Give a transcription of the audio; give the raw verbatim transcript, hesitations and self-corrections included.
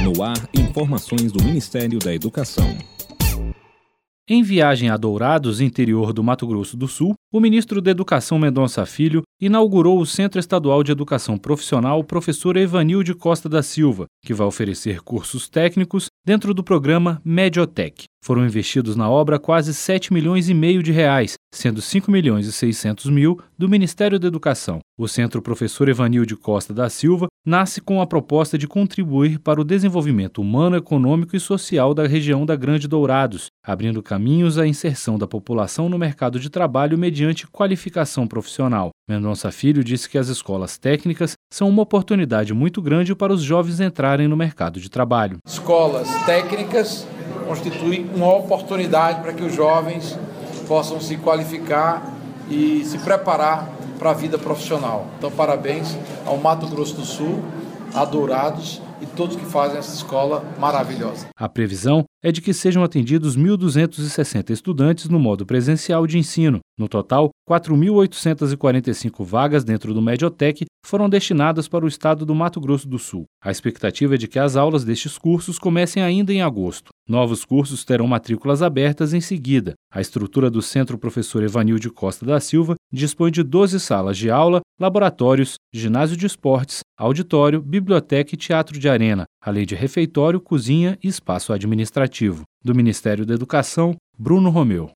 No ar, informações do Ministério da Educação. Em viagem a Dourados, interior do Mato Grosso do Sul, o ministro da Educação Mendonça Filho inaugurou o Centro Estadual de Educação Profissional Professor Evanilde Costa da Silva, que vai oferecer cursos técnicos dentro do programa Mediotech. Foram investidos na obra quase sete milhões e meio de reais, sendo cinco milhões e seiscentos mil do Ministério da Educação. O Centro Professor Evanilde Costa da Silva nasce com a proposta de contribuir para o desenvolvimento humano, econômico e social da região da Grande Dourados, abrindo caminhos à inserção da população no mercado de trabalho mediante qualificação profissional. Mendonça Filho disse que as escolas técnicas são uma oportunidade muito grande para os jovens entrarem no mercado de trabalho. Escolas técnicas constituem uma oportunidade para que os jovens possam se qualificar e se preparar para a vida profissional. Então, parabéns ao Mato Grosso do Sul, a Dourados e todos que fazem essa escola maravilhosa. A previsão é de que sejam atendidos mil duzentos e sessenta estudantes no modo presencial de ensino. No total, quatro mil oitocentas e quarenta e cinco vagas dentro do Mediotech foram destinadas para o estado do Mato Grosso do Sul. A expectativa é de que as aulas destes cursos comecem ainda em agosto. Novos cursos terão matrículas abertas em seguida. A estrutura do Centro Professor Evanilde Costa da Silva dispõe de doze salas de aula, laboratórios, ginásio de esportes, auditório, biblioteca e teatro de arena, além de refeitório, cozinha e espaço administrativo. Do Ministério da Educação, Bruno Romeu.